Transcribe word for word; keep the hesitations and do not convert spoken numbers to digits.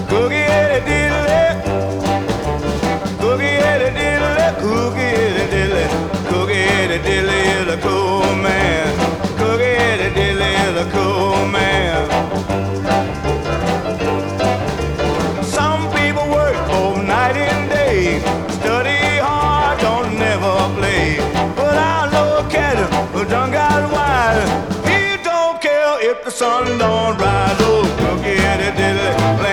Cookie a diddly, cookie a diddly, cookie a diddly, cookie a diddly is a cool man. Cookie a diddly is a cool man.